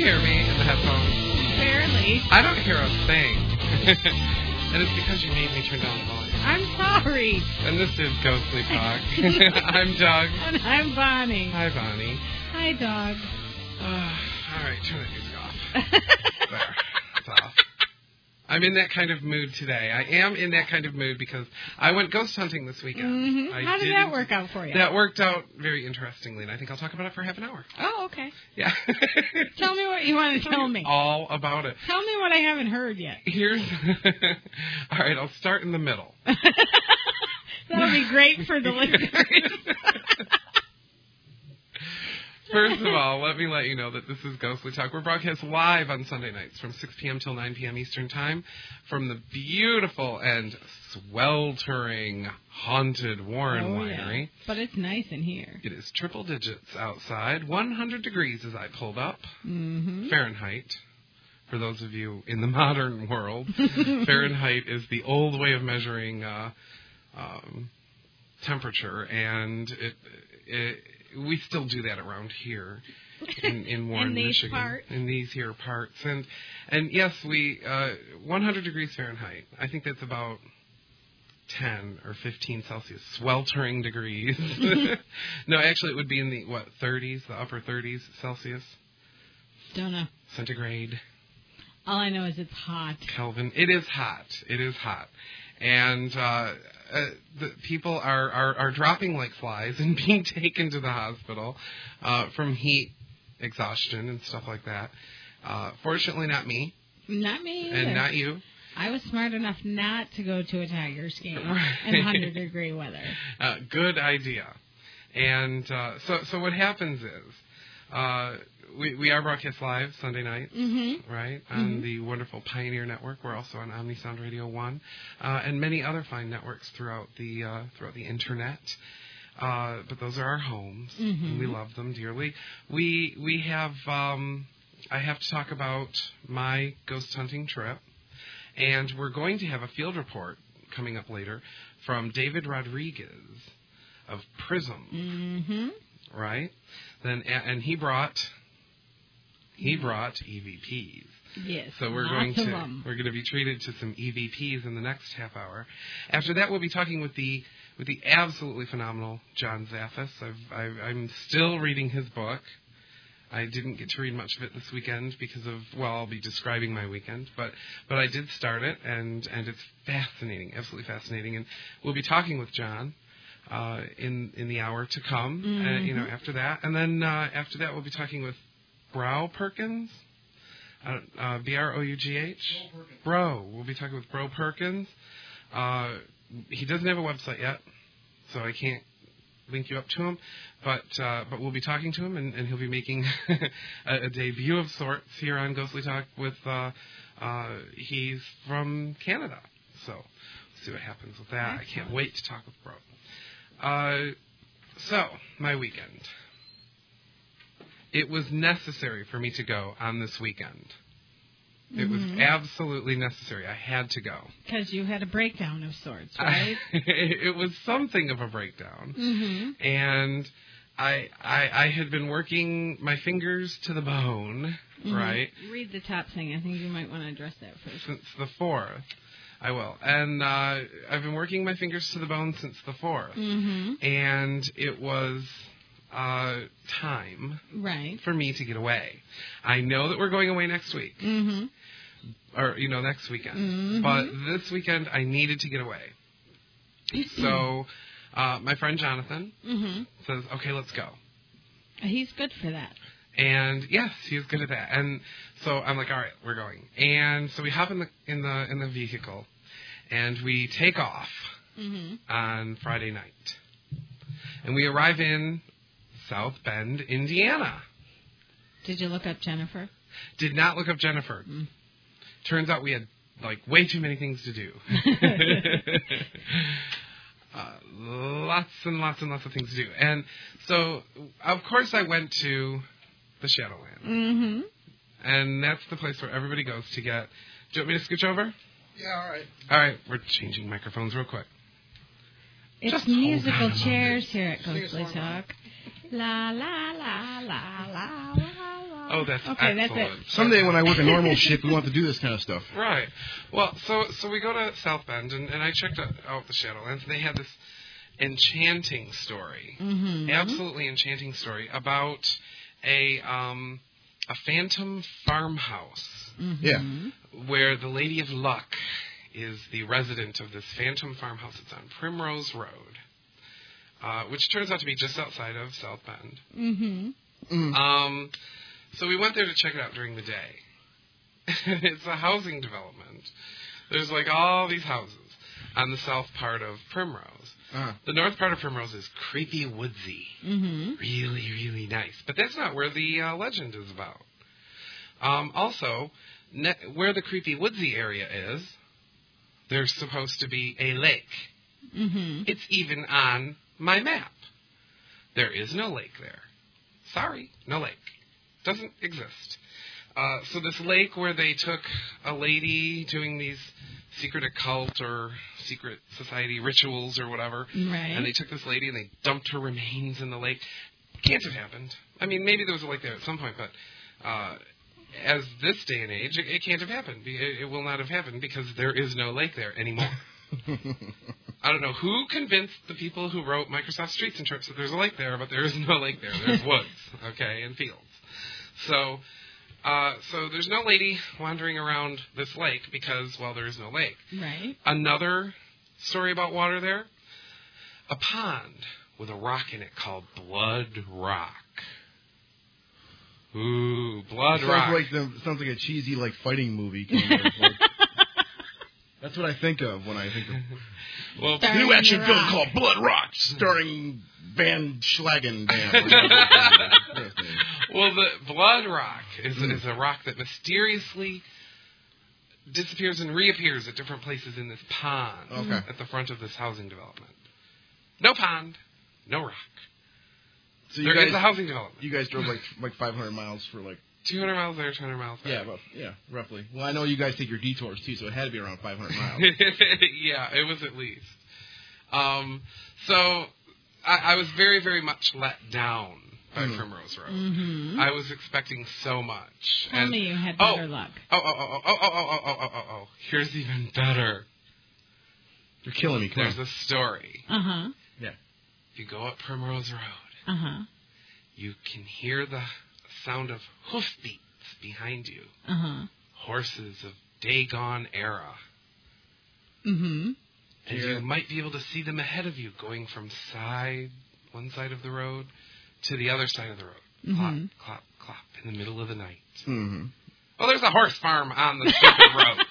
hear me in the headphones? Barely. I don't hear a thing. And it's because you made me turn down the volume. I'm sorry. And this is Ghostly Talk. I'm Doug. And I'm Bonnie. Hi, Bonnie. Hi, Doug. All right, turn the music off. There. It's off. I'm in that kind of mood today. I am in that kind of mood because I went ghost hunting this weekend. Mm-hmm. How did that work out for you? That worked out very interestingly, and I think I'll talk about it for half an hour. Oh, okay. Yeah. Tell me what you want to tell me. All about it. Tell me what I haven't heard yet. Here's... All right, I'll start in the middle. That'll be great for the listeners. First of all, let me let you know that this is Ghostly Talk. We're broadcast live on Sunday nights from 6 p.m. till 9 p.m. Eastern Time from the beautiful and sweltering haunted Warren Winery. Yeah. But it's nice in here. It is triple digits outside, 100 degrees as I pulled up, Fahrenheit. For those of you in the modern world, Fahrenheit is the old way of measuring temperature, and we still do that around here in Warren, Michigan. In these here parts. And yes, we 100 degrees Fahrenheit. I think that's about 10 or 15 Celsius, sweltering degrees. No, actually it would be in the, 30s, the upper 30s Celsius? Don't know. Centigrade. All I know is it's hot. Kelvin. It is hot. It is hot. And the people are dropping like flies and being taken to the hospital from heat exhaustion and stuff like that. Fortunately, not me. Not me either. And not you. I was smart enough not to go to a Tigers game in 100-degree weather. Good idea. And so what happens is we are broadcast live Sunday night, right, on the wonderful Pioneer Network. We're also on Omnisound Radio 1 and many other fine networks throughout the internet. But those are our homes, and we love them dearly. We have I have to talk about my ghost hunting trip, and we're going to have a field report coming up later from David Rodriguez of Prism, right? Then and he brought EVPs. Yes. So we're going to be treated to some EVPs in the next half hour. After that, we'll be talking with the absolutely phenomenal John Zaffis. I'm still reading his book. I didn't get to read much of it this weekend because of, I'll be describing my weekend, but I did start it, and it's fascinating, absolutely fascinating. And we'll be talking with John in the hour to come, after that. And then after that, we'll be talking with Brough Perkins, B-R-O-U-G-H. Bro. We'll be talking with Bro Perkins. He doesn't have a website yet, so I can't link you up to him, but we'll be talking to him, and he'll be making a debut of sorts here on Ghostly Talk with, he's from Canada, so we'll see what happens with that. Excellent. I can't wait to talk with Bro. So, my weekend. It was necessary for me to go on this weekend. It was absolutely necessary. I had to go. Because you had a breakdown of sorts, right? It was something of a breakdown. And I had been working my fingers to the bone, right? Read the top thing. I think you might want to address that first. Since the 4th. I will. And I've been working my fingers to the bone since the 4th. And it was time for me to get away. I know that we're going away next week. Or, next weekend. But this weekend, I needed to get away. So, my friend Jonathan says, okay, let's go. He's good for that. And yes, he's good at that. And so I'm like, all right, we're going. And so we hop in the vehicle, and we take off on Friday night. And we arrive in South Bend, Indiana. Did you look up Jennifer? Did not look up Jennifer. Turns out we had, way too many things to do. Lots and lots and lots of things to do. And so, of course, I went to the Shadowland. And that's the place where everybody goes to get... Do you want me to scooch over? Yeah, all right. All right, we're changing microphones real quick. It's just musical chairs here at Ghostly Talk. La, la, la, la, la, la, la. Oh, that's okay, excellent. that's it. Someday when I work a normal shift, we want to do this kind of stuff. Right. Well, so we go to South Bend, and I checked out the Shadowlands. They had this enchanting story, absolutely enchanting story about a phantom farmhouse. Yeah. Where the Lady of Luck is the resident of this phantom farmhouse. It's on Primrose Road, which turns out to be just outside of South Bend. So we went there to check it out during the day. It's a housing development. There's like all these houses on the south part of Primrose. The north part of Primrose is creepy woodsy. Really, really nice. But that's not where the legend is about. Also, where the creepy woodsy area is, there's supposed to be a lake. It's even on my map. There is no lake there. Sorry, no lake. Doesn't exist. So this lake where they took a lady doing these secret occult or secret society rituals or whatever, and they took this lady and they dumped her remains in the lake. Can't have happened. I mean, maybe there was a lake there at some point, but as this day and age, it can't have happened. It will not have happened because there is no lake there anymore. I don't know who convinced the people who wrote Microsoft Streets and Trips that there's a lake there, but there is no lake there. There's woods, okay, and fields. So there's no lady wandering around this lake because, well, there is no lake. Right. Another story about water there, a pond with a rock in it called Blood Rock. Ooh, Blood Rock. Sounds like a cheesy fighting movie. Kind of, that's what I think of when I think of new action film called Blood Rock, starring Van Schlagen Band. Well, the Blood Rock is a rock that mysteriously disappears and reappears at different places in this pond at the front of this housing development. No pond, no rock. So there is a housing development. You guys drove like 500 miles for 200 miles there, 200 miles back. Yeah, roughly. Well, I know you guys take your detours too, so it had to be around 500 miles. Yeah, it was at least. So I was very, very much let down by Primrose Road. I was expecting so much. Tell me you had better luck. Oh. Here's even better. You're killing me. There's a story. Yeah. If you go up Primrose Road, you can hear the sound of hoofbeats behind you. Horses of Dagon era. And you might be able to see them ahead of you going from one side of the road to the other side of the road. Clop, clop, clop in the middle of the night. Well, there's a horse farm on the stupid road.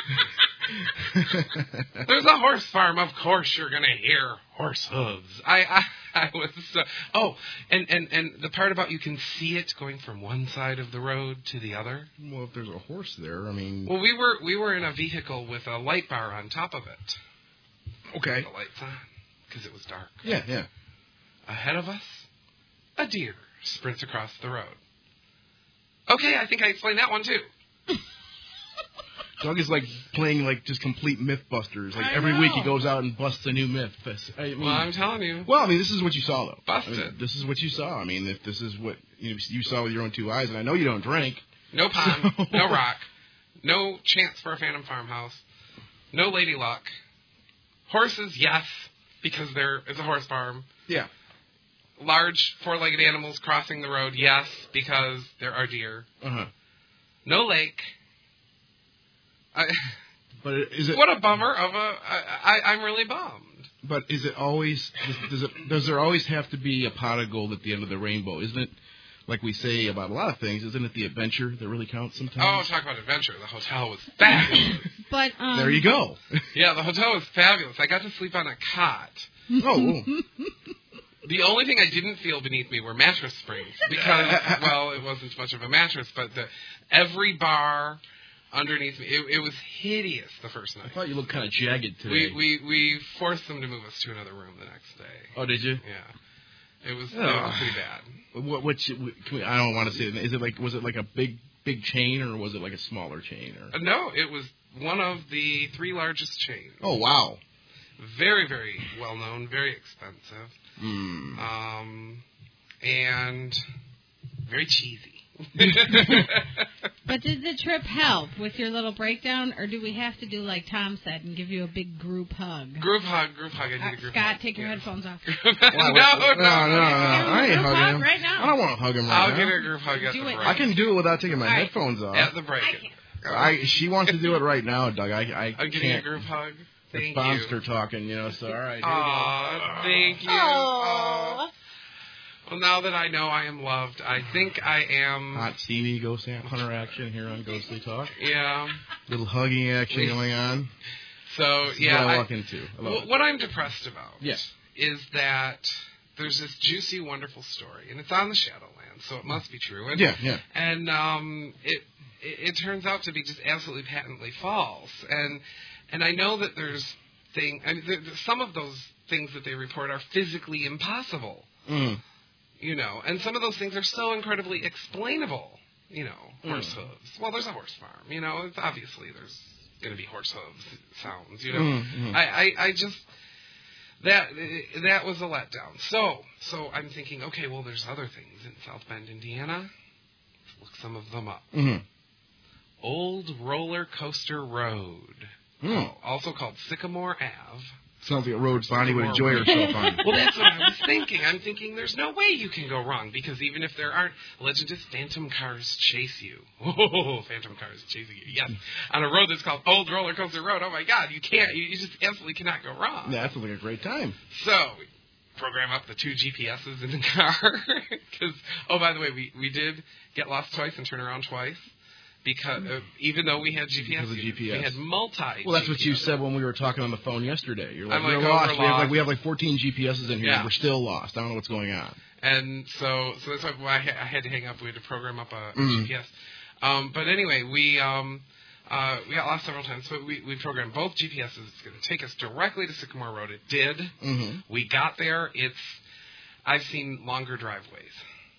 There's a horse farm. Of course you're going to hear horse hooves. I was so... and the part about you can see it going from one side of the road to the other. Well, if there's a horse there, I mean... Well, we were in a vehicle with a light bar on top of it. Okay. The lights on, because it was dark. Yeah. Ahead of us, a deer sprints across the road. Okay, I think I explained that one too. Doug is playing just complete Mythbusters. Every week he goes out and busts a new myth. Well, I'm telling you. Well, I mean, this is what you saw, though. Busted. This is what you saw. I mean, if this is what you saw with your own two eyes, and I know you don't drink. No pond, no rock, no chance for a phantom farmhouse, no lady luck. Horses, yes, because there is a horse farm. Yeah. Large four-legged animals crossing the road, yes, because there are deer. No lake. But is it? What a bummer of I'm really bummed. But is it always? Does there always have to be a pot of gold at the end of the rainbow? Isn't it? Like we say about a lot of things, isn't it the adventure that really counts sometimes? Oh, talk about adventure. The hotel was fabulous. But there you go. Yeah, the hotel was fabulous. I got to sleep on a cot. Oh. The only thing I didn't feel beneath me were mattress springs because, well, it wasn't much of a mattress, but every bar underneath me, it was hideous the first night. I thought you looked kind of jagged today. We forced them to move us to another room the next day. Oh, did you? Yeah. It was pretty bad. I don't want to say it. Was it like a big chain or was it like a smaller chain? Or? No, it was one of the 3 largest chains. Oh, wow. Very, very well known, very expensive. And very cheesy. But did the trip help with your little breakdown, or do we have to do like Tom said and give you a big group hug? Group hug. I need a group Scott, hug. take your headphones off. No. I ain't hugging him. Right now. I don't want to hug him right now. I'll give her a group hug at the break. I can do it without taking my headphones off. At the break. She wants to do it right now, Doug. I I'm getting a group hug. Thank you. Monster talking, so all right. Aw, thank you. Aww. Well, now that I know I am loved, I think I am... Hot, steamy ghost hunter action here on Ghostly Talk. Yeah. Little hugging action going on. So, this is what I walk into. What I'm depressed about is that there's this juicy, wonderful story, and it's on the Shadowlands, so it must be true. And, yeah. And it turns out to be just absolutely patently false. And I know that there's some of those things that they report are physically impossible. Mm. And some of those things are so incredibly explainable. Horse hooves. Well, there's a horse farm. It's obviously there's going to be horse hooves sounds. I just that was a letdown. So I'm thinking, okay, well, there's other things in South Bend, Indiana. Let's look some of them up. Mm-hmm. Old Roller Coaster Road, also called Sycamore Ave. Sounds like a road Bonnie would enjoy herself on. Well, that's what I was thinking. I'm thinking there's no way you can go wrong, because even if there aren't, legend is phantom cars chase you. Oh, phantom cars chasing you. Yes. On a road that's called Old Roller Coaster Road. Oh, my God. You just absolutely cannot go wrong. Yeah, that sounds like a great time. So, we program up the 2 GPSs in the car. Because, by the way, we did get lost twice and turn around twice. Because even though we had GPS, we had multi. Well, that's what you said when we were talking on the phone yesterday. You're like, we're lost. We have 14 GPSs in here. And we're still lost. I don't know what's going on. And so that's why I had to hang up. We had to program up a GPS. But anyway, we got lost several times. So we programmed both GPSs. It's going to take us directly to Sycamore Road. It did. Mm-hmm. We got there. I've seen longer driveways.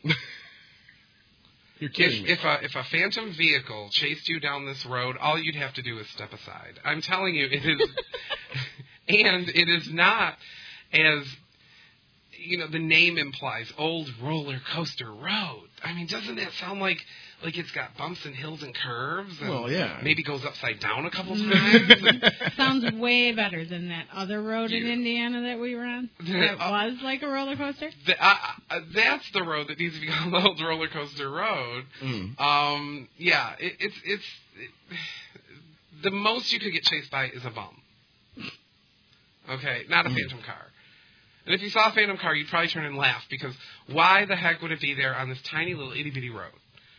You're kidding me. If a phantom vehicle chased you down this road, all you'd have to do is step aside. I'm telling you, it is, and it is not as, the name implies, Old Roller Coaster Road. I mean, doesn't that sound like it's got bumps and hills and curves? And well, yeah. Maybe goes upside down a couple times. Sounds way better than that other road in Indiana that we were on. That was like a roller coaster. That's the road that needs to be called Old Roller Coaster Road. Yeah, it's the most you could get chased by is a bum. Okay, not a phantom car. And if you saw a phantom car, you'd probably turn and laugh, because why the heck would it be there on this tiny little itty-bitty road?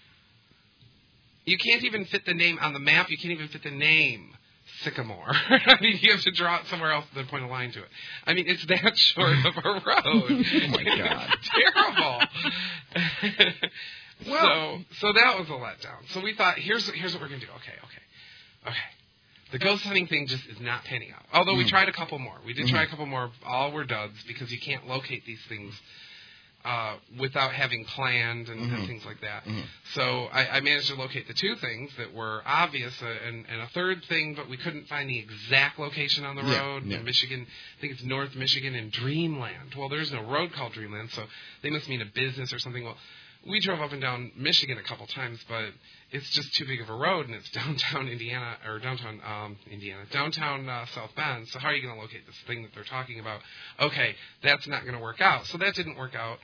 You can't even fit the name on the map. You can't even fit the name Sycamore. I mean, you have to draw it somewhere else and then point a line to it. I mean, it's that short of a road. Oh, my God. It's terrible. So that was a letdown. So we thought, here's what we're going to do. Okay. The ghost hunting thing just is not panning out. Although we tried a couple more. We did try a couple more. All were duds, because you can't locate these things without having planned and things like that. So I managed to locate the 2 things that were obvious, and a third thing, but we couldn't find the exact location on the road. In Michigan, I think it's North Michigan in Dreamland. Well, there's no road called Dreamland, so they must mean a business or something. Well, we drove up and down Michigan a couple times, but it's just too big of a road, and it's downtown Indiana, or downtown South Bend. So how are you going to locate this thing that they're talking about? Okay, that's not going to work out. So that didn't work out.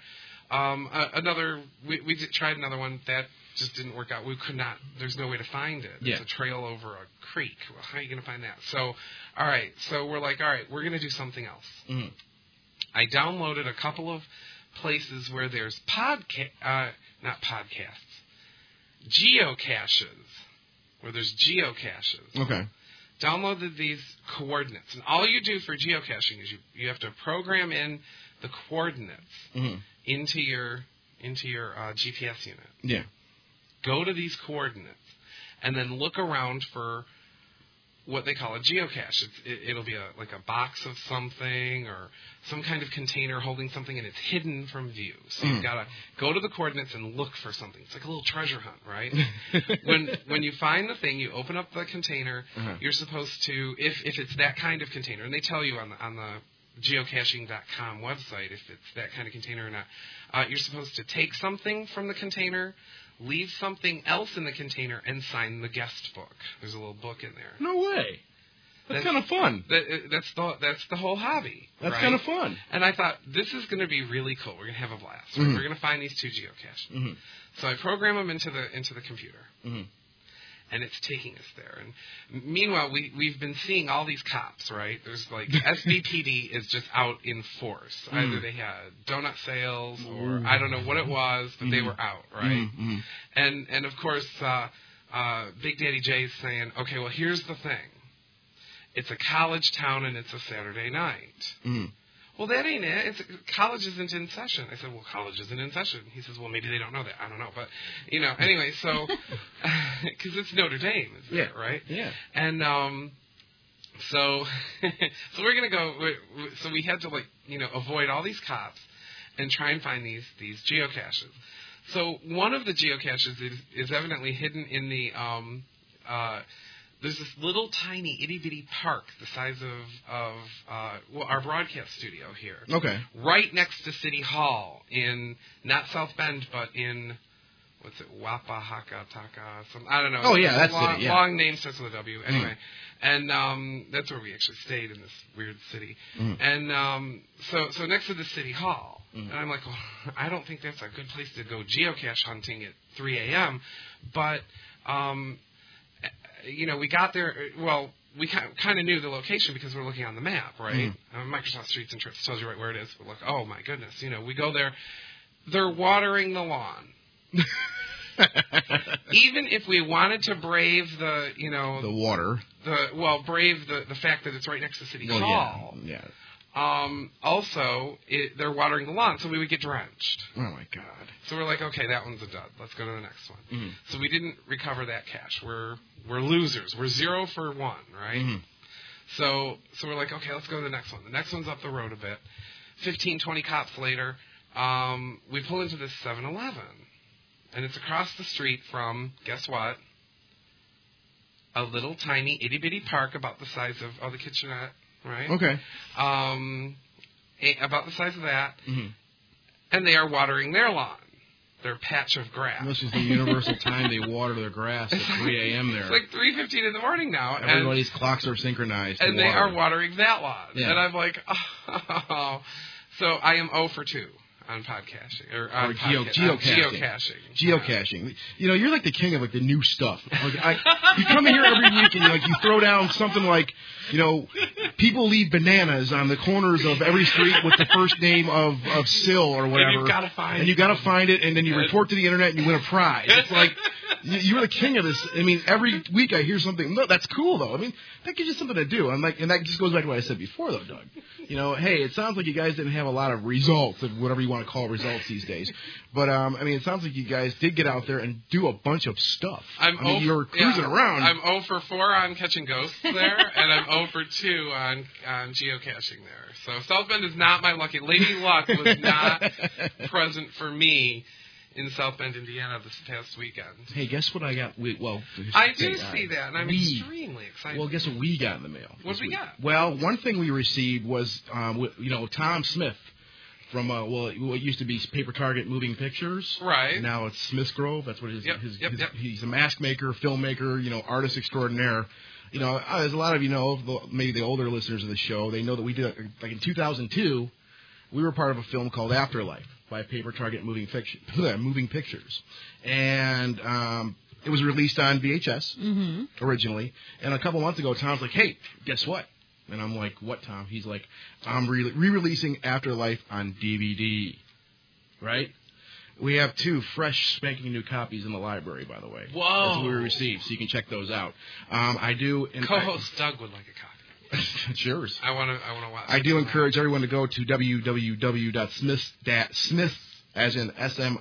We tried another one that just didn't work out. We could not. There's no way to find it. It's a trail over a creek. Well, how are you going to find that? So, all right. So we're like, all right, we're going to do something else. I downloaded a couple of places where there's geocaches, where there's geocaches. Okay. Downloaded these coordinates, and all you do for geocaching is you have to program in the coordinates into your GPS unit. Yeah. Go to these coordinates, and then look around for what they call a geocache. It'll be like a box of something, or some kind of container holding something, and it's hidden from view. So you've got to go to the coordinates and look for something. It's like a little treasure hunt, right? When you find the thing, you open up the container. You're supposed to, if it's that kind of container, and they tell you on the geocaching.com website if it's that kind of container or not, you're supposed to take something from the container, leave something else in the container, and sign the guest book. There's a little book in there. No way. That's kind of fun. That's the whole hobby. That's kind of fun. And I thought, this is going to be really cool. We're going to have a blast. Right? We're going to find these 2 geocaches. So I program them into the computer. And it's taking us there. And meanwhile, we've been seeing all these cops, right? There's like SBPD is just out in force. Either they had donut sales or I don't know what it was, but they were out, right? And of course, Big Daddy Jay's saying, okay, well, here's the thing. It's a college town and it's a Saturday night. Well, that ain't it. College isn't in session. I said, well, college isn't in session. He says, well, maybe they don't know that. I don't know. But, anyway, so, because it's Notre Dame, isn't it, right? Yeah. And so we're going to go, so we had to, avoid all these cops and try and find these geocaches. So one of the geocaches is evidently hidden in the, there's this little tiny itty-bitty park the size of our broadcast studio here. Okay. Right next to City Hall in, not South Bend, but in, what's it, Wapahakataka, I don't know. Oh, yeah, that's long, city, yeah. Long name starts with a W. Anyway, and that's where we actually stayed in this weird city. And so next to the City Hall. And I'm like, well, I don't think that's a good place to go geocache hunting at 3 a.m., but... we got there, well, we kind of knew the location because we're looking on the map, right? Microsoft Streets and Trips tells you right where it is. We're like, oh, my goodness. We go there. They're watering the lawn. Even if we wanted to brave the water. Brave the fact that it's right next to City Hall. Yeah. Also, they're watering the lawn, so we would get drenched. Oh, my God. So we're like, okay, that one's a dud. Let's go to the next one. So we didn't recover that cache. We're losers. We're 0 for 1, right? So we're like, okay, let's go to the next one. The next one's up the road a bit. 15, 20 cops later, we pull into this 7-Eleven. And it's across the street from, guess what? A little tiny itty-bitty park about the size of the kitchenette. Right? Okay. About the size of that. And they are watering their lawn, their patch of grass. This is the universal time they water their grass at 3 a.m. there. It's like 3:15 in the morning now. Everybody's clocks are synchronized. And they are watering that lawn. Yeah. And I'm like, oh. So I am 0 for 2. On podcasting or geocaching. Geocaching. You're like the king of the new stuff. You come in here every week and you throw down something like, people leave bananas on the corners of every street with the first name of Sill or whatever. And you gotta find it, and then you report to the internet and you win a prize. It's like you're the king of this. I mean, every week I hear something. No, that's cool though. I mean, that gives you something to do. And that just goes back to what I said before though, Doug. Hey, it sounds like you guys didn't have a lot of results, of whatever you want to call results these days. But, it sounds like you guys did get out there and do a bunch of stuff. You were cruising around. I'm 0 for 4 on catching ghosts there, and I'm 0 for 2 on geocaching there. So South Bend is not my lucky. Lady Luck was not present for me in South Bend, Indiana this past weekend. Hey, guess what I got? I do see that, and I'm extremely excited. Well, guess what we got in the mail? What did we got? Well, one thing we received was, Tom Smith from, what used to be Paper Target Moving Pictures. Right. Now it's Smith's Grove. That's what Yep. He's a mask maker, filmmaker, artist extraordinaire. As a lot of maybe the older listeners of the show, they know that we did, in 2002, we were part of a film called Afterlife by Paper Target Moving Pictures. And it was released on VHS originally. And a couple months ago, Tom's like, hey, guess what? And I'm like, what, Tom? He's like, I'm re-releasing Afterlife on DVD. Right? We have 2 fresh, spanking new copies in the library, by the way. Whoa. That's what we received, so you can check those out. I do... Co-host Doug would like a copy. It's yours. I want to watch. I do encourage everyone to go to www.smiths, as in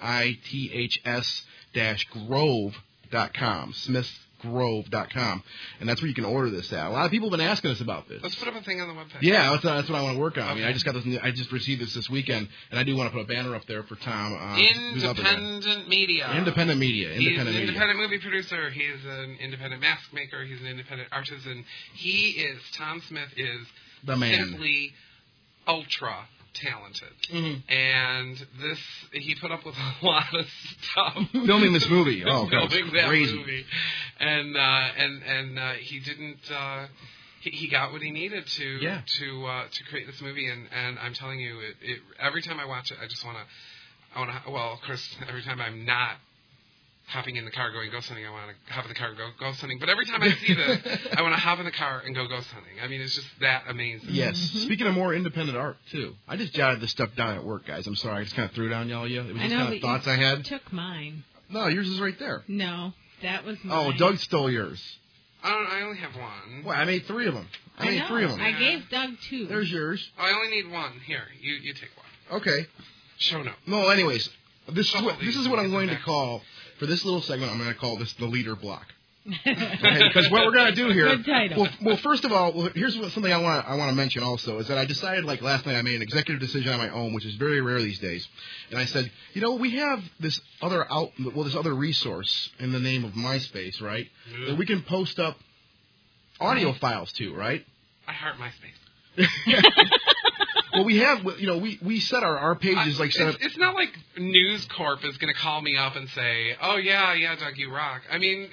smiths-grove.com. Smithsgrove.com. And that's where you can order this at. A lot of people have been asking us about this. Let's put up a thing on the webpage. Yeah, that's what I want to work on. Okay. I just got this. I just received this weekend, and I do want to put a banner up there for Tom. Independent media. Independent He's an independent movie producer. He's an independent mask maker. He's an independent artisan. Tom Smith is the man. Simply ultra talented. Mm-hmm. And he put up with a lot of stuff. Filming this movie. Oh, God, crazy. Movie. And he didn't, he got what he needed to create this movie. And I'm telling you, it every time I watch it, I just want to, well, of course, every time I'm not hopping in the car going ghost hunting, I want to hop in the car and go ghost hunting. But every time I see this, I want to hop in the car and go ghost hunting. I mean, it's just that amazing. Yes. Mm-hmm. Speaking of more independent art, too, I just jotted this stuff down at work, guys. I'm sorry. I just kind of threw it on y'all. It was just kind of thoughts I had. You took mine. No, yours is right there. No, that was mine. Oh, Doug stole yours. I only have one. Well, I made 3 of them. I made 3 of them. I gave Doug 2. There's yours. I only need 1. Here, you take one. Okay. Show note. No, anyways, this is what I'm going to call, for this little segment, I'm going to call this the leader block. Because what we're going to do here, good title. Well, first of all, here's something I want to mention also, is that I decided, like last night, I made an executive decision on my own, which is very rare these days. And I said, we have this other resource in the name of MySpace, right? Yeah. That we can post up audio files to, right? I heart MySpace. Well, we have, we set our pages like set up. It's not like News Corp is going to call me up and say, "Oh yeah, Doug, you rock." I mean,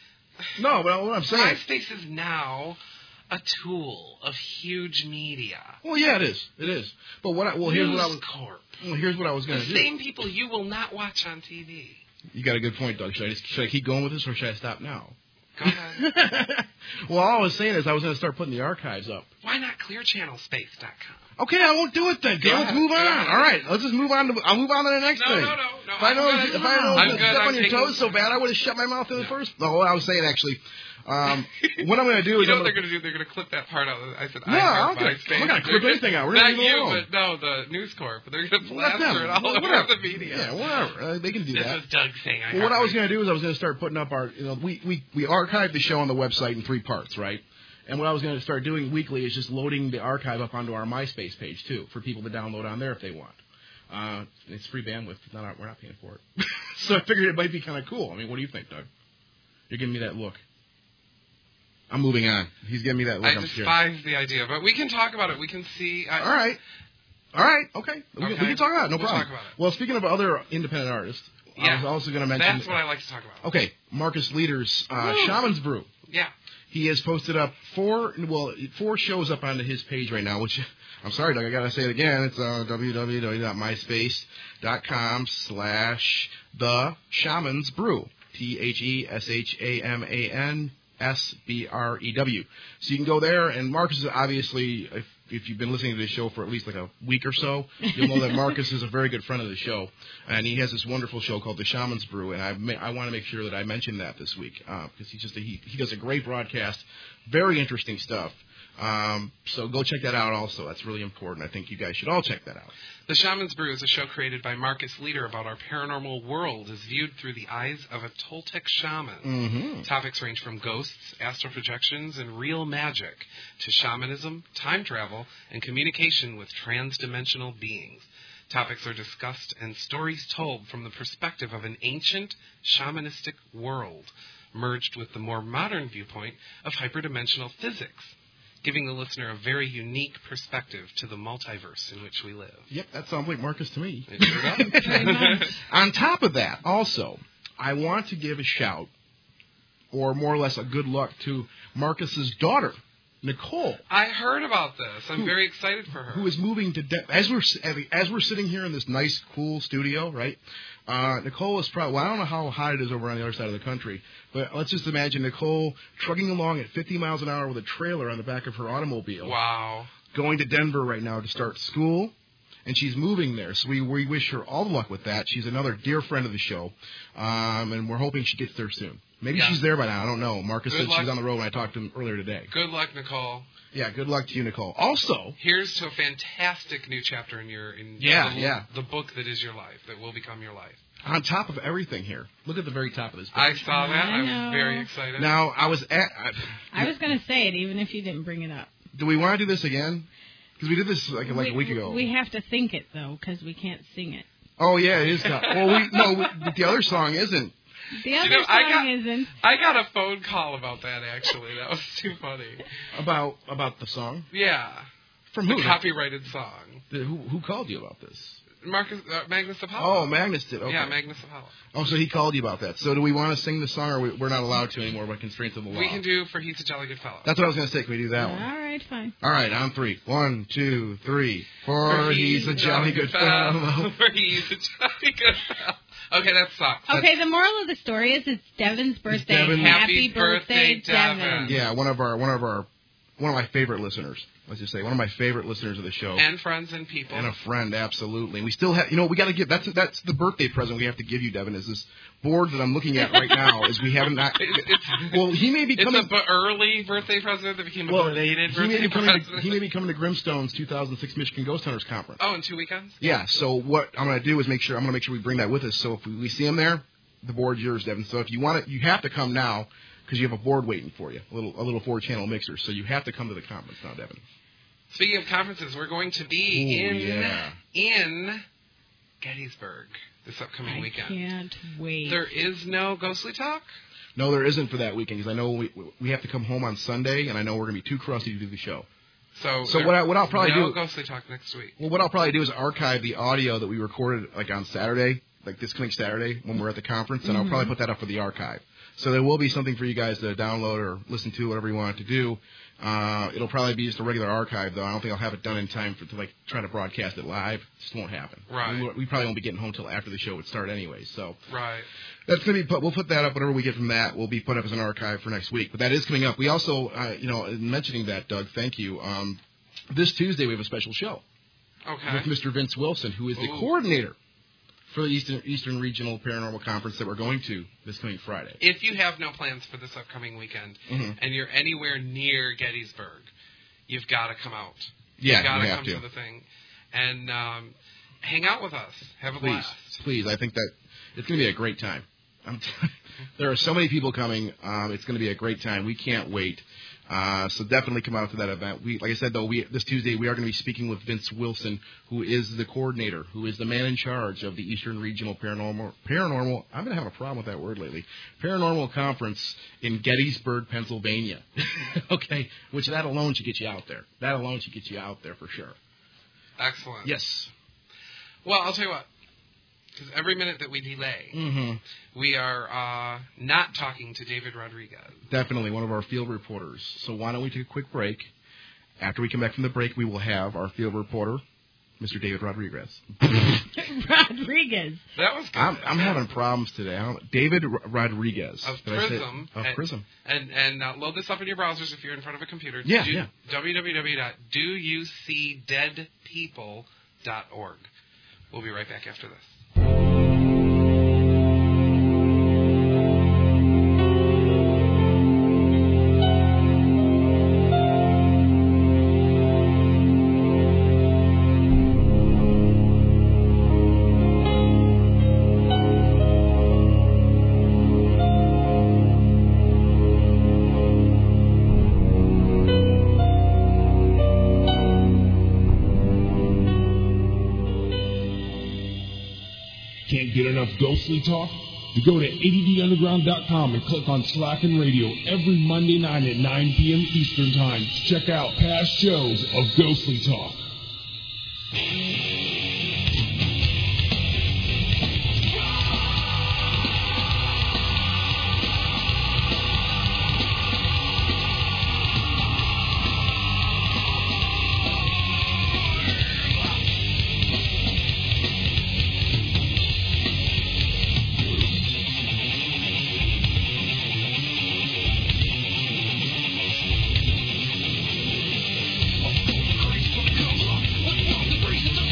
no, but what I'm saying, MySpace is now a tool of huge media. Well, yeah, it is. It is. But here's what I was going to do. The same people you will not watch on TV. You got a good point, Doug. Should I keep going with this, or should I stop now? Go ahead. Well, all I was saying is I was going to start putting the archives up. Why not clearchannelspace.com? Okay, I won't do it then. Let's move on. All right, let's just move on. I'll move on to the next thing. No. If I know to step on your toes so bad, I would have shut my mouth in the first. No, what I was saying actually. What I'm going to do is... what they're going to do? They're going to clip that part out. I said, no, I'm not going to clip anything out. We're not you, but no, the News Corp. They're going to plaster it all over the media. Yeah, whatever. They can do that. This is Doug's thing. Well, what I was going to do is I was going to start putting up our... we archive the show on the website in 3 parts, right? And what I was going to start doing weekly is just loading the archive up onto our MySpace page, too, for people to download on there if they want. It's free bandwidth. We're not paying for it. So I figured it might be kind of cool. I mean, what do you think, Doug? You're giving me that look. I'm moving on. He's giving me that look. I despise the idea, but we can talk about it. We can see. All right. Okay. We can talk about it. No problem. Talk about it. Well, speaking of other independent artists, I was also going to mention... That's what I like to talk about. Okay. Marcus Leder's Shaman's Brew. Yeah. He has posted up 4 shows up onto his page right now, which, I'm sorry, Doug, I got to say it again. It's www.myspace.com/The Shaman's Brew. TheShamanSbrew. So you can go there, and Marcus is obviously, if you've been listening to this show for at least like a week or so, you'll know that Marcus is a very good friend of the show, and he has this wonderful show called The Shaman's Brew, and I want to make sure that I mention that this week, because he does a great broadcast, very interesting stuff. So go check that out also. That's really important. I think you guys should all check that out. The Shaman's Brew is a show created by Marcus Leder about our paranormal world as viewed through the eyes of a Toltec shaman. Mm-hmm. Topics range from ghosts, astral projections, and real magic to shamanism, time travel, and communication with trans-dimensional beings. Topics are discussed and stories told from the perspective of an ancient shamanistic world, merged with the more modern viewpoint of hyperdimensional physics, giving the listener a very unique perspective to the multiverse in which we live. Yep, that sounds like Marcus to me. It sure does. On top of that, also, I want to give a shout, or more or less a good luck, to Marcus's daughter, Nicole. I heard about this. I'm very excited for her. Who is moving to as we're sitting here in this nice, cool studio, right? Nicole is probably, I don't know how hot it is over on the other side of the country, but let's just imagine Nicole trucking along at 50 miles an hour with a trailer on the back of her automobile. Wow. Going to Denver right now to start school, and she's moving there. So we wish her all the luck with that. She's another dear friend of the show, and we're hoping she gets there soon. Maybe she's there by now. I don't know. Marcus said she's on the road when I talked to him earlier today. Good luck, Nicole. Yeah, good luck to you, Nicole. Also, here's to a fantastic new chapter in the book that is your life, that will become your life. On top of everything here, look at the very top of this book. I saw that. I was very excited. Now, I was going to say it, even if you didn't bring it up. Do we want to do this again? Because we did this like a week ago. We have to think it, though, because we can't sing it. Oh, yeah, it is tough. But the other song isn't. The other song isn't. I got a phone call about that, actually. That was too funny. About the song? Yeah. From who? The copyrighted song. Who called you about this? Magnus Apollo. Oh, Magnus did. Okay. Yeah, Magnus Apollo. Oh, so he called you about that. So do we want to sing the song, or we're not allowed to anymore by constraints of the law? We can do For He's a Jolly Good Fellow. That's what I was going to say. Can we do that one? All right, fine. All right, on 3. 1, 2, 3. For he's a jolly good fellow. For he's a jolly good fellow. Okay, that sucks. Okay, the moral of the story is it's Devin's birthday. Devin. Happy birthday, Devin. Yeah, one of my favorite listeners. Let's just say one of my favorite listeners of the show. And friends and people. And a friend, absolutely. And we still have, we got to give. That's the birthday present we have to give you, Devin. Is this board that I'm looking at right now? Is we haven't. Well, he may be coming. It's an early birthday present that became a belated birthday present. He may be coming to Grimstone's 2006 Michigan Ghost Hunters Conference. Oh, in 2 weekends. Yeah. So what I'm going to do is make sure we bring that with us. So if we see him there, the board's yours, Devin. So if you want it, you have to come now because you have a board waiting for you, a little 4-channel mixer. So you have to come to the conference now, Devin. Speaking of conferences, we're going to be in Gettysburg this upcoming weekend. I can't wait. There is no Ghostly Talk? No, there isn't for that weekend because I know we have to come home on Sunday, and I know we're going to be too crusty to do the show. So what I'll probably do... No Ghostly Talk next week. Well, what I'll probably do is archive the audio that we recorded on Saturday, like this coming Saturday when we're at the conference, and I'll probably put that up for the archive. So there will be something for you guys to download or listen to, whatever you want to do. It'll probably be just a regular archive, though. I don't think I'll have it done in time to try to broadcast it live. It just won't happen. Right. We probably won't be getting home till after the show would start anyway. So right. That's gonna be. We'll put that up. Whatever we get from that, will be put up as an archive for next week. But that is coming up. We also, mentioning that, Doug, thank you. This Tuesday we have a special show. Okay. With Mr. Vince Wilson, who is the coordinator for the Eastern Regional Paranormal Conference that we're going to this coming Friday. If you have no plans for this upcoming weekend and you're anywhere near Gettysburg, you've got to come out. Yeah, you've got to come to the thing and hang out with us. Have a blast. Please. I think that it's going to be a great time. There are so many people coming. It's going to be a great time. We can't wait. So definitely come out to that event. Like I said, though, this Tuesday we are going to be speaking with Vince Wilson, who is the coordinator, who is the man in charge of the Eastern Regional Paranormal. I'm going to have a problem with that word lately. Paranormal Conference in Gettysburg, Pennsylvania. Okay, which that alone should get you out there. That alone should get you out there for sure. Excellent. Yes. Well, I'll tell you what. Because every minute that we delay, we are not talking to David Rodriguez. Definitely, one of our field reporters. So why don't we take a quick break? After we come back from the break, we will have our field reporter, Mr. David Rodriguez. Rodriguez. That was good. I'm having problems today. David Rodriguez. Of Prism. Of Prism. And load this up in your browsers if you're in front of a computer. Yeah. www.doyouseedeadpeople.org. We'll be right back after this. Can't get enough Ghostly Talk? You go to ADDunderground.com and click on Slackin' Radio every Monday night at 9 p.m. Eastern Time to check out past shows of Ghostly Talk. What the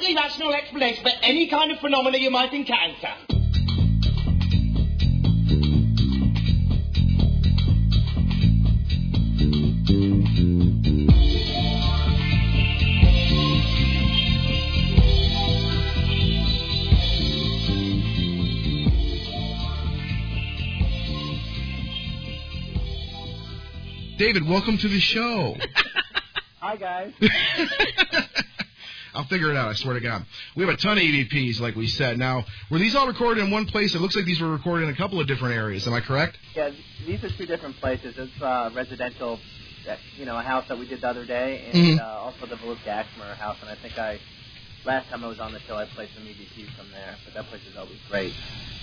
perfectly rational explanation for any kind of phenomena you might encounter. David, welcome to the show. Hi, guys. I'll figure it out, I swear to God. We have a ton of EVPs, like we said. Now, were these all recorded in one place? It looks like these were recorded in a couple of different areas. Am I correct? Yeah, these are two different places. It's residential, a house that we did the other day, and also the Voluska Axmer house. And I think last time I was on the show, I played some EVPs from there. But that place is always great.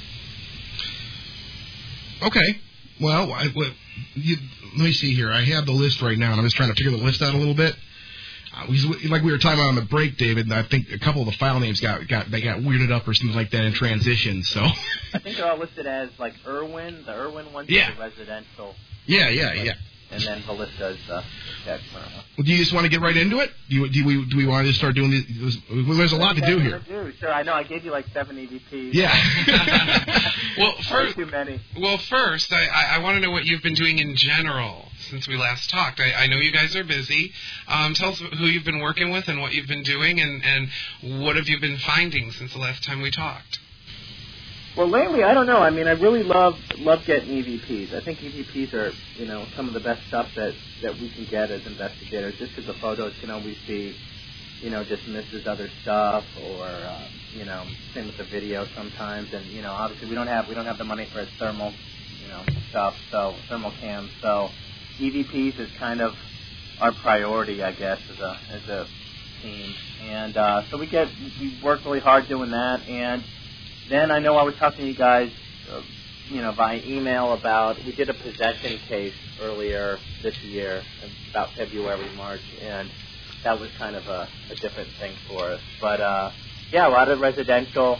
Okay. Well, let me see here. I have the list right now, and I'm just trying to figure the list out a little bit. Like we were talking about on the break, David, and I think a couple of the file names got weirded up or something like that in transition. So I think they're all listed as like Irwin. The Irwin ones are the residential. Yeah. And then Voluska is the Axmer. Well, do you just want to get right into it? Do we want to just start doing these? There's a lot to do here. Sure, I know. I gave you like 7 EVPs. Yeah. Too many. Well, first, I want to know what you've been doing in general since we last talked. I know you guys are busy. Tell us who you've been working with and what you've been doing, and what have you been finding since the last time we talked. Well, lately, I don't know. I mean, I really love getting EVPs. I think EVPs are, some of the best stuff that we can get as investigators, just because the photos can always be, just misses other stuff, or, same with the video sometimes. And, obviously we don't have the money for thermal, stuff, so thermal cams. So EVPs is kind of our priority, I guess, as a team. And so we work really hard doing that. And then I know I was talking to you guys, via email about, we did a possession case earlier this year, about February, March, and that was kind of a different thing for us. But, a lot of residential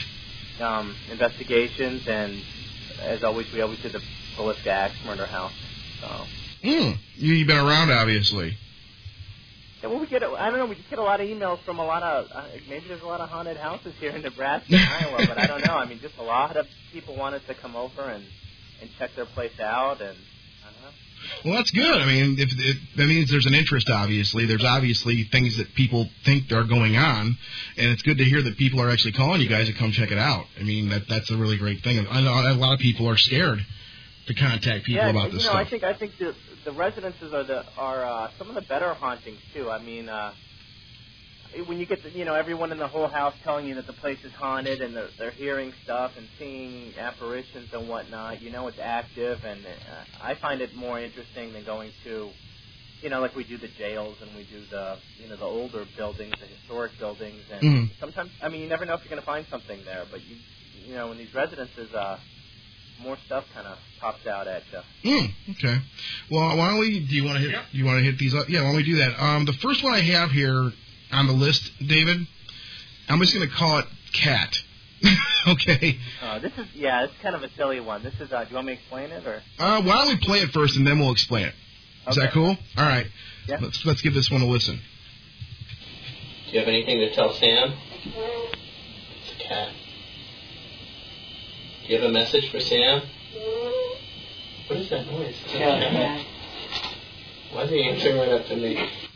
investigations, and as always, we always did the Voluska Axmer house. So. You've been around, obviously. Yeah, well, we just get a lot of emails from a lot of, maybe there's a lot of haunted houses here in Nebraska and Iowa, but I don't know. I mean, just a lot of people wanted to come over and check their place out, and I don't know. Well, that's good. I mean, that means there's an interest, obviously. There's obviously things that people think are going on, and it's good to hear that people are actually calling you guys to come check it out. I mean, that's a really great thing. I know a lot of people are scared to contact people about this stuff. I think the residences are some of the better hauntings too. I mean, when you get everyone in the whole house telling you that the place is haunted, and they're hearing stuff and seeing apparitions and whatnot, it's active, and I find it more interesting than going to, like we do the jails and we do the the older buildings, the historic buildings, and sometimes, I mean, you never know if you're going to find something there, but in these residences, more stuff kind of pops out at you. Okay. Well, why don't we? Do you want to hit? Yeah. You want to hit these up? Yeah. Why don't we do that? The first one I have here on the list, David, I'm just going to call it Cat. Okay. It's kind of a silly one. This is. Do you want me to explain it, or? Why don't we play it first and then we'll explain it? Is that cool? All right. Yeah. Let's give this one a listen. Do you have anything to tell Sam? It's a cat. Do you have a message for Sam? What is that noise? Yeah. Why is he answering right up to me?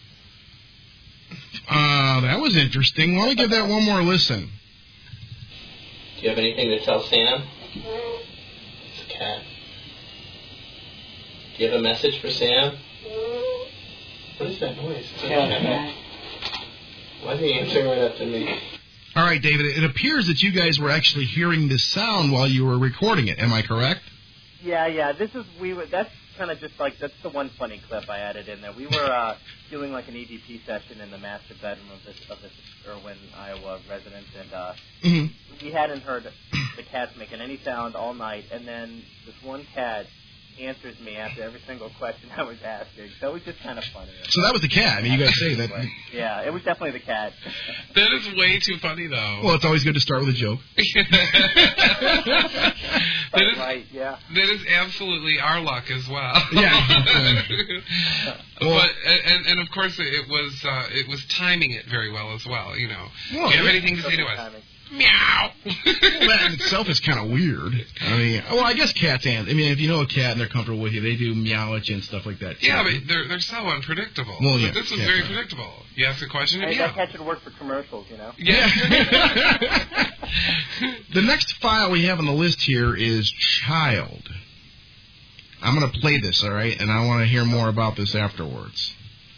That was interesting. Why don't we give that one more listen? Do you have anything to tell Sam? It's a cat. Do you have a message for Sam? What is that noise? Yeah. Why is he answering right up to me? All right, David, it appears that you guys were actually hearing this sound while you were recording it. Am I correct? Yeah. That's kind of just like, that's the one funny clip I added in there. We were doing like an EVP session in the master bedroom of this Irwin, Iowa residence, and we hadn't heard the cats making any sound all night, and then this one cat answers me after every single question I was asking. So it was just kind of funny. So that was the cat. I mean, you got to say that. Yeah, it was definitely the cat. That is way too funny, though. Well, it's always good to start with a joke. Right, yeah. That is absolutely our luck as well. Yeah. But and of course it was timing it very well as well. You know, well, do you have anything to say to us? Timing. Meow. Well, that in itself is kind of weird. I mean, well, I guess cats and I mean, if you know a cat and they're comfortable with you, they do meow at you and stuff like that. Too. Yeah, but they're so unpredictable. Well, yeah, but this was very predictable. You ask a question, and that cat should work for commercials, you know. Yeah. The next file we have on the list here is Child. I'm going to play this, all right, and I want to hear more about this afterwards.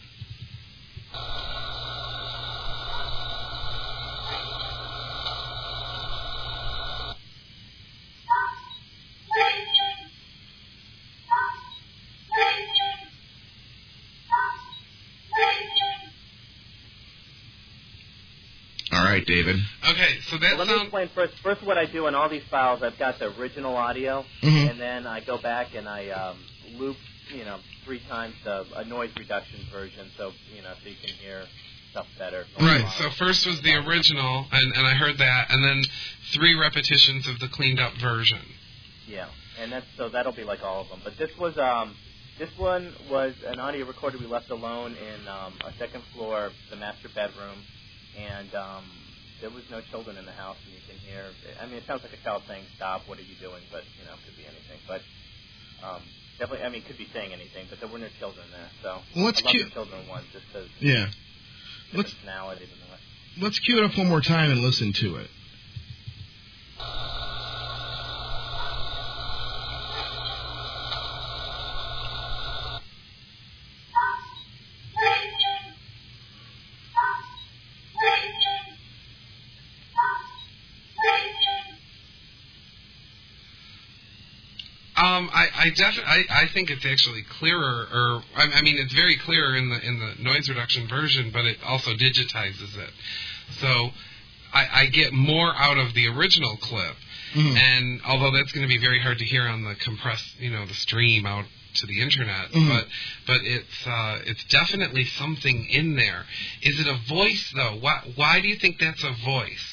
All right, David. Okay, so that's let me explain first. First, what I do in all these files, I've got the original audio, and then I go back and I loop, 3 times a noise reduction version, so so you can hear stuff better. Right. So first was the original, and I heard that, and then 3 repetitions of the cleaned up version. Yeah, and that'll be like all of them. But this one was an audio recorder we left alone in a second floor, the master bedroom. And there was no children in the house, and you can hear. I mean, it sounds like a child saying, "Stop! What are you doing?" But it could be anything. But definitely, I mean, it could be saying anything. But there were no children there, so well, let's I love the children ones just because. Yeah. Personality than the rest. Let's cue it up one more time and listen to it. I think it's actually clearer, or I mean, it's very clear in the noise reduction version, but it also digitizes it. So I get more out of the original clip, and although that's going to be very hard to hear on the compressed, the stream out to the internet, but it's definitely something in there. Is it a voice though? Why do you think that's a voice?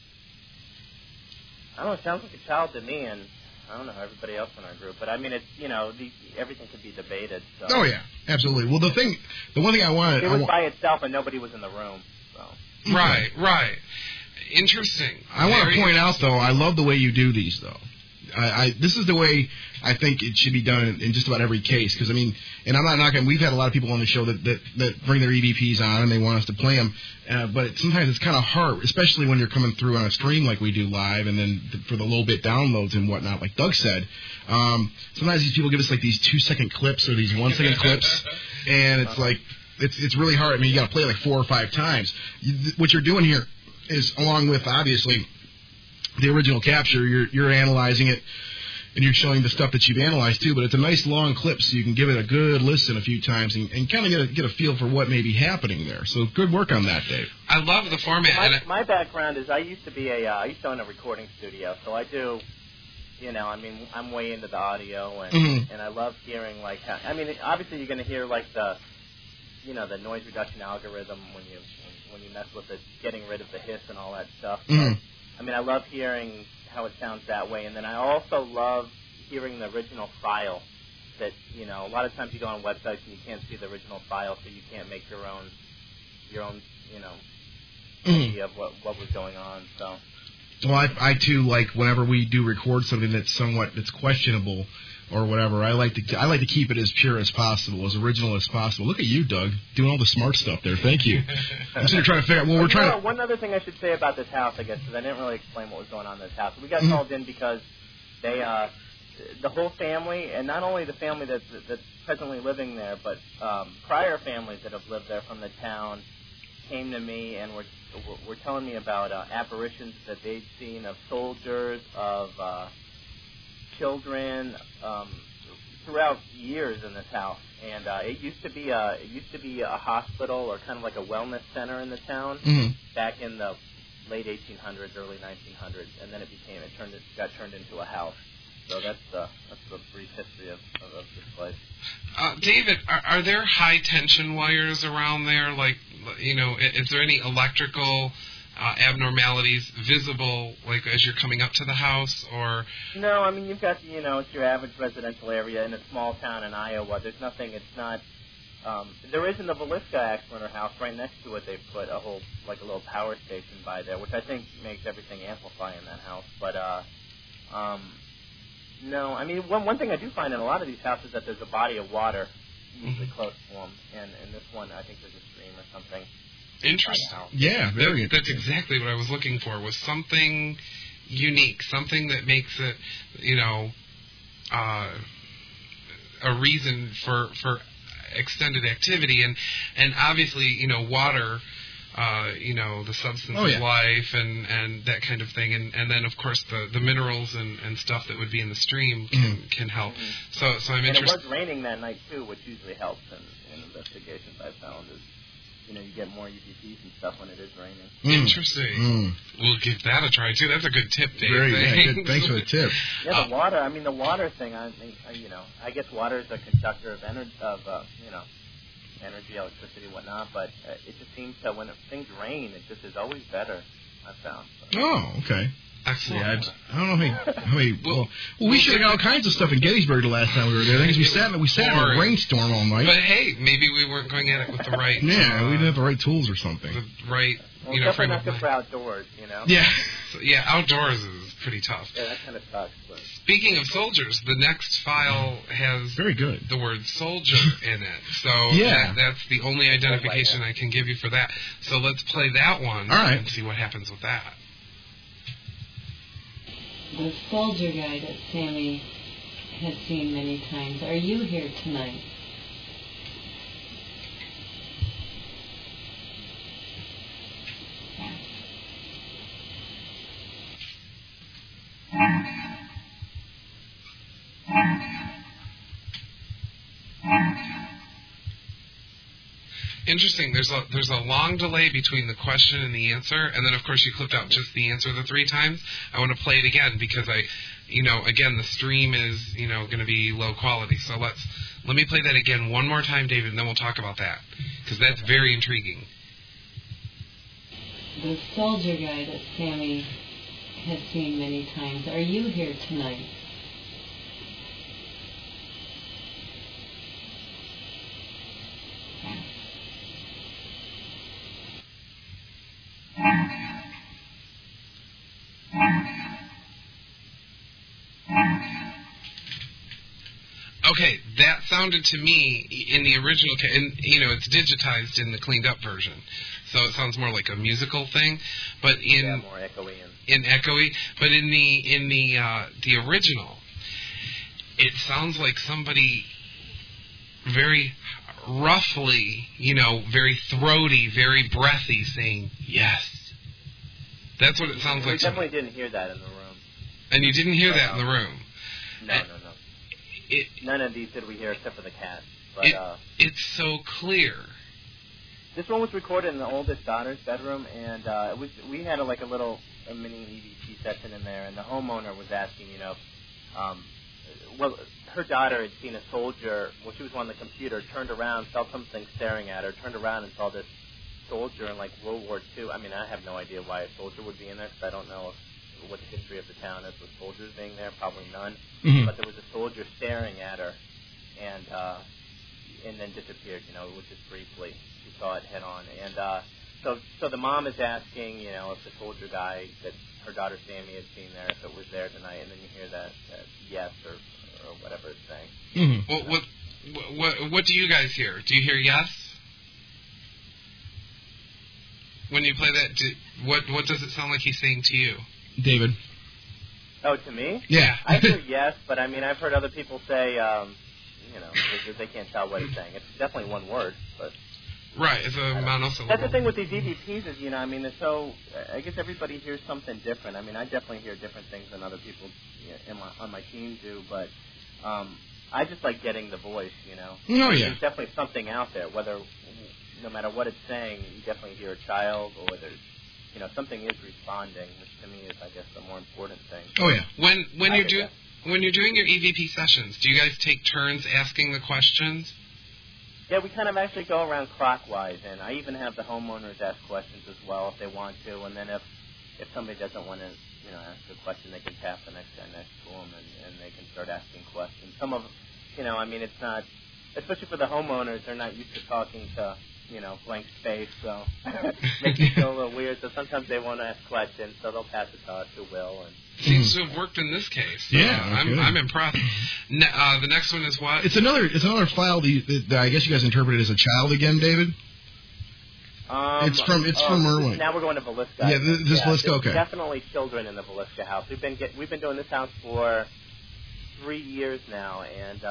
I don't know. It sounds like a child to me, and I don't know how everybody else in our group, but I mean, it's everything could be debated. So. Oh yeah, absolutely. Well, the one thing I wanted, it was by itself, and nobody was in the room. So. Right. Interesting. I want to point out though, I love the way you do these though. This is the way I think it should be done in just about every case. Because I mean, and I'm not knocking. We've had a lot of people on the show that bring their EVPs on and they want us to play them. But sometimes it's kind of hard, especially when you're coming through on a stream like we do live, and then for the low bit downloads and whatnot, like Doug said. Sometimes these people give us like these 2-second clips or these 1-second clips, and it's like it's really hard. I mean, you got to play it like 4 or 5 times. What you're doing here is, along with obviously the original capture, you're analyzing it, and you're showing the stuff that you've analyzed too. But it's a nice long clip, so you can give it a good listen a few times and kind of get a feel for what may be happening there. So good work on that, Dave. I love the format. My background is I used to own a recording studio, so I do. I mean, I'm way into the audio, and I love hearing like how. I mean, obviously you're going to hear like the noise reduction algorithm when you mess with it, getting rid of the hiss and all that stuff. So, I mean, I love hearing how it sounds that way, and then I also love hearing the original file. That a lot of times you go on websites and you can't see the original file, so you can't make your own idea of what was going on. So. Well, I too like whenever we do record something that's questionable or whatever. I like to keep it as pure as possible, as original as possible. Look at you, Doug, doing all the smart stuff there. Thank you. I'm sitting trying to figure out. Well, we're trying to. One other thing I should say about this house, I guess, because I didn't really explain what was going on in this house. We got called in because they, the whole family, and not only the family that's presently living there, but prior families that have lived there from the town came to me and were telling me about apparitions that they'd seen of soldiers, of children, throughout years in this house. And it used to be a hospital or kind of like a wellness center in the town back in the late 1800s, early 1900s, and then it got turned into a house. So that's the brief history of this place. David, are there high tension wires around there? Like, is there any electrical abnormalities visible, like as you're coming up to the house, or? No, I mean you've got it's your average residential area in a small town in Iowa. There's nothing. It's not. There is in the Velisca Axlinger house right next to it. They've put a little power station by there, which I think makes everything amplify in that house. But no, I mean one thing I do find in a lot of these houses is that there's a body of water usually close to them, and in this one I think there's a stream or something. Interesting. Yeah, very interesting. That's exactly what I was looking for, was something unique, something that makes it, a reason for extended activity. And obviously, water, the substance of life and that kind of thing. And then, of course, the minerals and stuff that would be in the stream can help. So I'm interested. And it was raining that night, too, which usually helps in investigations I've found is, you get more UVPs and stuff when it is raining. Interesting. We'll give that a try, too. That's a good tip, Dave. Good. Thanks for the tip. Yeah, the water. I mean, the water thing. I guess water is a conductor of energy, electricity, whatnot. But it just seems that when things rain, it just is always better. I've found. So. Oh, okay. Excellent. Yeah, I don't know how many. Well, we should have got all kinds of stuff in Gettysburg the last time we were there. Because we sat in a rainstorm all night. But hey, maybe we weren't going at it with the right. Yeah, we didn't have the right tools or something. The right, definitely not good for outdoors, Yeah. So, outdoors is pretty tough. Yeah, that kind of sucks. But. Speaking of soldiers, the next file has very good the word soldier in it. So that's the only identification I can give you for that. So let's play that one and see what happens with that. The soldier guy that Sammy has seen many times. Are you here tonight? Interesting. There's a long delay between the question and the answer, and then of course you clipped out just the answer the 3 times. I want to play it again because again the stream is going to be low quality. So let me play that again one more time, David, and then we'll talk about that because that's very intriguing. The soldier guy that Sammy has seen many times. Are you here tonight? Okay, that sounded to me in the original, and it's digitized in the cleaned up version, so it sounds more like a musical thing. But more echoey. But in the original, it sounds like somebody very roughly, very throaty, very breathy, saying yes. That's what it sounds like. We definitely didn't hear that in the room. And you didn't hear that in the room. No. None of these did we hear except for the cat. But it's so clear. This one was recorded in the oldest daughter's bedroom, and we had a mini EVP session in there, and the homeowner was asking, her daughter had seen a soldier, she was on the computer, turned around, felt something staring at her, turned around and saw this soldier in World War II. I mean, I have no idea why a soldier would be in there, because I don't know what the history of the town is with soldiers being there, probably none. Mm-hmm. But there was a soldier staring at her, and then disappeared. It was just briefly. She saw it head on, and so the mom is asking, if the soldier guy that her daughter Sammy had seen there, if it was there tonight, and then you hear that yes or whatever it's saying. Mm-hmm. Well, what do you guys hear? Do you hear yes? When you play that, what does it sound like he's saying to you? David. Oh, to me? Yeah. I hear yes, but I mean, I've heard other people say, they can't tell what it's saying. It's definitely one word, but. Right, it's a monosyllable. That's the thing with these EVPs is, they're so. I guess everybody hears something different. I mean, I definitely hear different things than other people on my team do, but I just like getting the voice. Oh yeah. There's definitely something out there. No matter what it's saying, you definitely hear a child, or there's. Something is responding, which to me is, I guess, the more important thing. Oh yeah. When When you're doing your EVP sessions, do you guys take turns asking the questions? Yeah, we kind of actually go around clockwise, and I even have the homeowners ask questions as well if they want to, and then if somebody doesn't want to, ask a question, they can tap the next guy next to them, and they can start asking questions. Some of, it's not, especially for the homeowners, they're not used to talking to, blank space, so makes it feel a little weird. So sometimes they won't ask questions, so they'll pass it to Will. And seems to have worked in this case. Yeah, I'm impressed. The next one is what? It's another file that I guess you guys interpreted as a child again, David. It's from Irwin. Now we're going to Villisca. Yeah, this Villisca. Okay. Definitely children in the Villisca house. We've been doing this house for 3 years now, and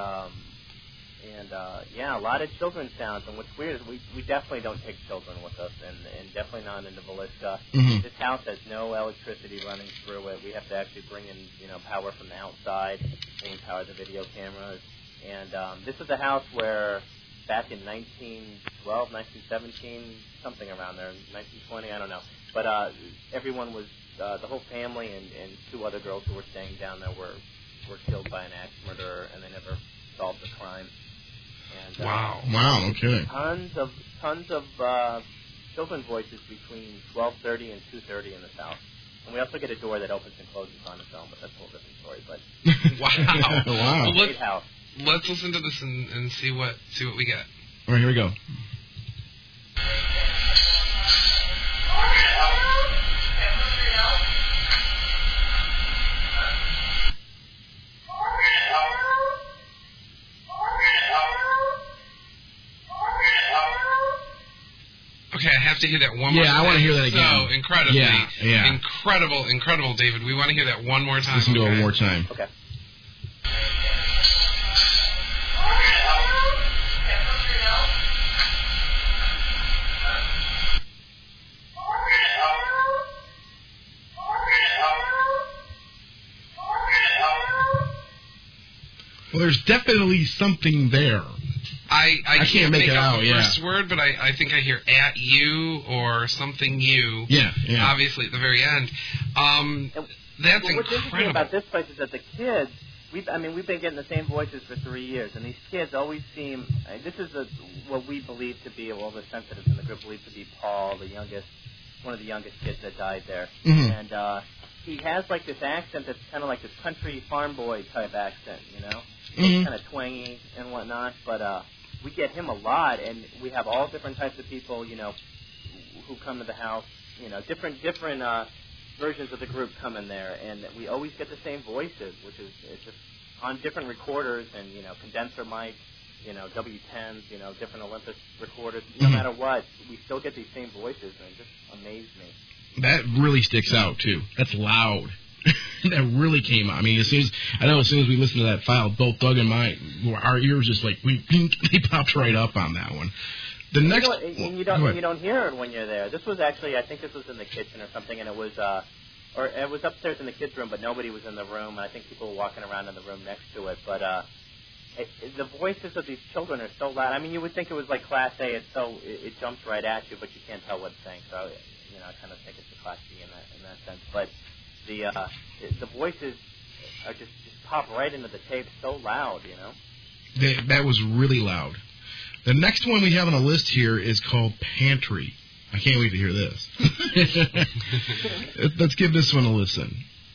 a lot of children's sounds. And what's weird is we definitely don't take children with us, and definitely not into Villisca. Mm-hmm. This house has no electricity running through it. We have to actually bring in power from the outside when we power the video cameras. And this is a house where back in 1912, 1917, something around there, 1920, I don't know. But everyone was, the whole family and 2 other girls who were staying down there were killed by an axe murderer, and they never solved the crime. And, wow, okay. Tons of children's voices between 12:30 and 2:30 in this house. And we also get a door that opens and closes on its own, but that's a whole different story. But wow. Great house. Let's listen to this and see what we get. All right, here we go. Okay, I have to hear that one more time. Yeah, I want to hear that again. So incredible, David. We want to hear that one more time. Listen to it one more time. Okay. Well, there's definitely something there. I can't make it out out, the first word, but I think I hear at you or something you. Yeah. Obviously at the very end. That's incredible. What's interesting about this place is that the kids, we've been getting the same voices for 3 years, and these kids always seem, this is what we believe to be, well, the sensitives in the group believe to be Paul, one of the youngest kids that died there. Mm-hmm. And he has like this accent that's kind of like this country farm boy type accent, Mm-hmm. kind of twangy and whatnot, but we get him a lot, and we have all different types of people, who come to the house, different versions of the group come in there, and we always get the same voices, which is it's just on different recorders and, condenser mic, W10s, different Olympus recorders. No matter what, we still get these same voices, and it just amazed me. That really sticks out, too. That's loud. That really came out. I mean, as soon as we listened to that file, both Doug and our ears just like, they popped right up on that one. The next, you don't hear it when you're there. This was actually, I think this was in the kitchen or something, and it was upstairs in the kids' room, but nobody was in the room. I think people were walking around in the room next to it. But the voices of these children are so loud. I mean, you would think it was like Class A. It jumps right at you, but you can't tell what it's saying. So I kind of think it's a Class B in that sense. But the voices are just pop right into the tape so loud, That was really loud. The next one we have on the list here is called Pantry. I can't wait to hear this. Let's give this one a listen.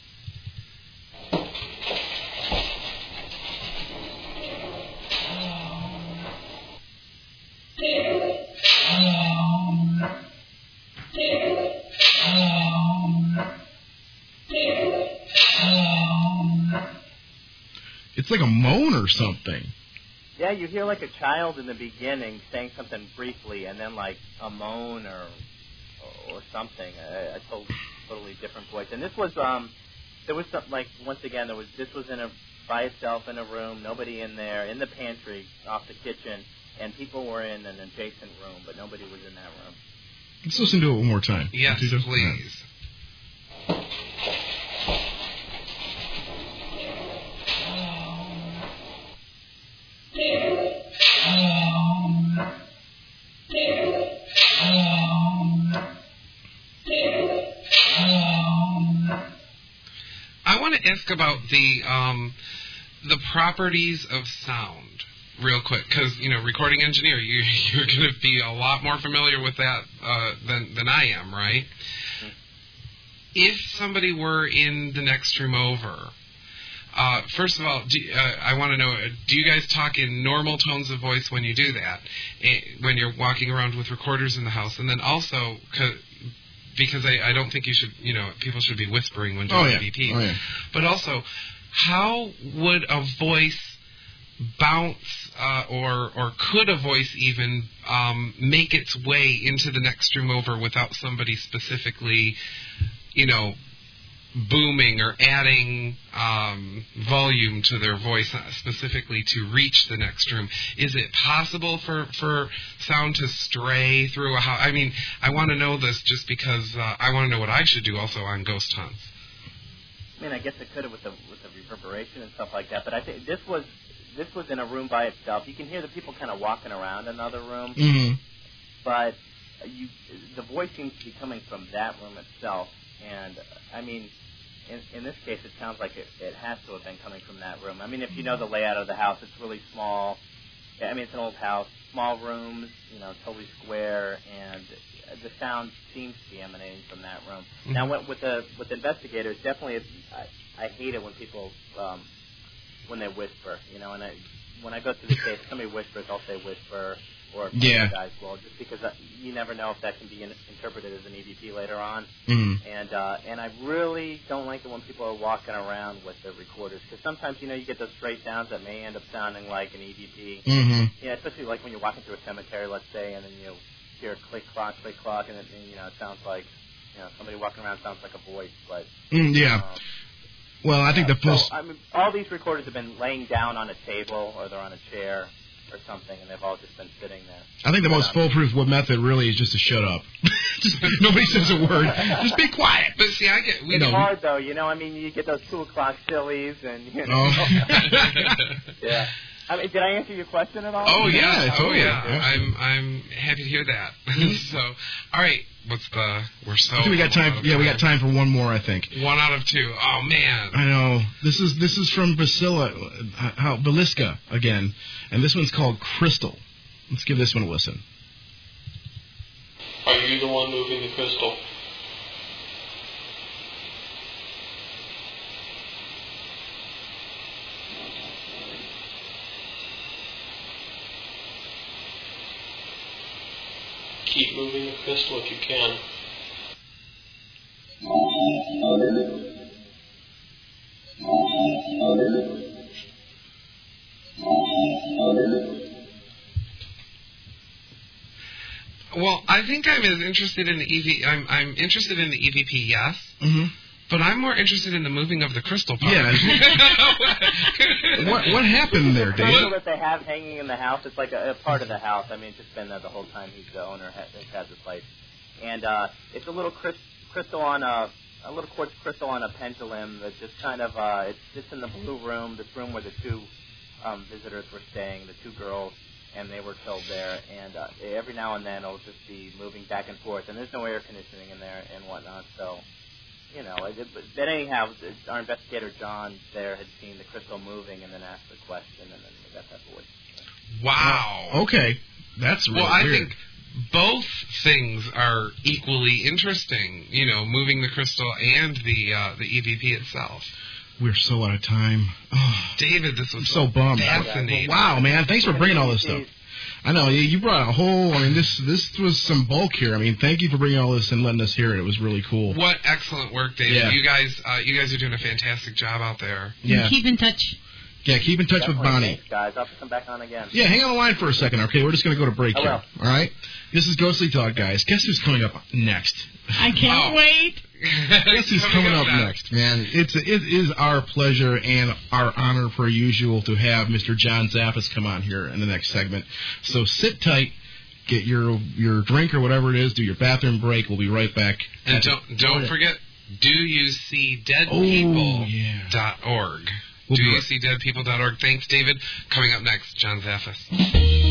It's like a moan or something. Yeah, you hear like a child in the beginning saying something briefly, and then like a moan or something, a totally different voice. And this was there was some, like, once again this was by itself in a room, nobody in there, in the pantry off the kitchen, and people were in an adjacent room, but nobody was in that room. Let's listen to it one more time. Yes, please. I want to ask about the properties of sound real quick, because, recording engineer, you're going to be a lot more familiar with that than I am, right? If somebody were in the next room over, first of all, I want to know, do you guys talk in normal tones of voice when you do that, when you're walking around with recorders in the house? And then also, because I don't think you should, people should be whispering when doing EVPs. Oh, yeah. But also, how would a voice bounce, or could a voice even make its way into the next room over without somebody specifically, booming or adding volume to their voice specifically to reach the next room? Is it possible for sound to stray through a house? I mean, I want to know this just because I want to know what I should do also on ghost hunts. I mean, I guess it could have with the reverberation and stuff like that, but I think this was in a room by itself. You can hear the people kind of walking around in another room, but the voice seems to be coming from that room itself. And, I mean, in this case, it sounds like it has to have been coming from that room. I mean, if you know the layout of the house, it's really small. I mean, it's an old house, small rooms, totally square, and the sound seems to be emanating from that room. Mm-hmm. Now, with the investigators, definitely, I hate it when people, when they whisper, and when I go through the case, if somebody whispers, I'll say whisper, or guys will, just because you never know if that can be interpreted as an EVP later on. Mm-hmm. And I really don't like it when people are walking around with their recorders, because sometimes, you get those straight sounds that may end up sounding like an EVP. Mm-hmm. Yeah, especially like when you're walking through a cemetery, let's say, and then you hear a click, clock, and it sounds like, somebody walking around sounds like a voice, but... Well, I think all these recorders have been laying down on a table, or they're on a chair or something, and they've all just been sitting there. I think the most foolproof method really is just to shut up. Nobody says a word. Just be quiet. But see, it's hard though. I mean, you get those 2 o'clock sillies, and yeah. I mean, did I answer your question at all? Oh yeah, totally. I'm happy to hear that. So, all right, we're so. I think we got time. Yeah, we got time for one more. I think. 1 out of 2. Oh man. I know. This is from Veliska again, and this one's called Crystal. Let's give this one a listen. Are you the one moving the crystal? Keep moving the crystal if you can. Well, I think I'm as interested in the EVP. I'm interested in the EVP, yes. Mm-hmm. But I'm more interested in the moving of the crystal part. Yeah. What happened there, Dave? The crystal that they have hanging in the house, it's like a part of the house. I mean, it's just been there the whole time he's the owner, has the place. And it's a little crystal on a little quartz crystal on a pendulum that just kind of, it's just in the blue room, this room where the 2 visitors were staying, the 2 girls, and they were killed there. And every now and then it'll just be moving back and forth. And there's no air conditioning in there and whatnot, so... But anyhow, our investigator, John, there had seen the crystal moving and then asked the question, and then we got that voice. Wow. Okay. That's really weird. I think both things are equally interesting, moving the crystal and the EVP itself. We're so out of time. Oh, David, this was so bummed. Fascinating. Wow, man. Thanks for bringing all this stuff. I know, you brought a whole, this was some bulk here. I mean, thank you for bringing all this and letting us hear it. It was really cool. What excellent work, David. Yeah. You guys are doing a fantastic job out there. Yeah. And keep in touch. Yeah, keep in touch Definitely with Bonnie. Thanks, guys. I'll have to come back on again. Yeah, hang on the line for a second, okay? We're just going to go to break here. All right? This is Ghostly Talk, guys. Guess who's coming up next? I can't wait. Guess who's coming up next, man? It is our pleasure and our honor, per usual, to have Mr. John Zaffis come on here in the next segment. So sit tight. Get your drink or whatever it is. Do your bathroom break. We'll be right back. And don't forget, doyouseedeadpeople.org. DoYouSeeDeadPeople.org. Thanks, David. Coming up next, John Zaffis.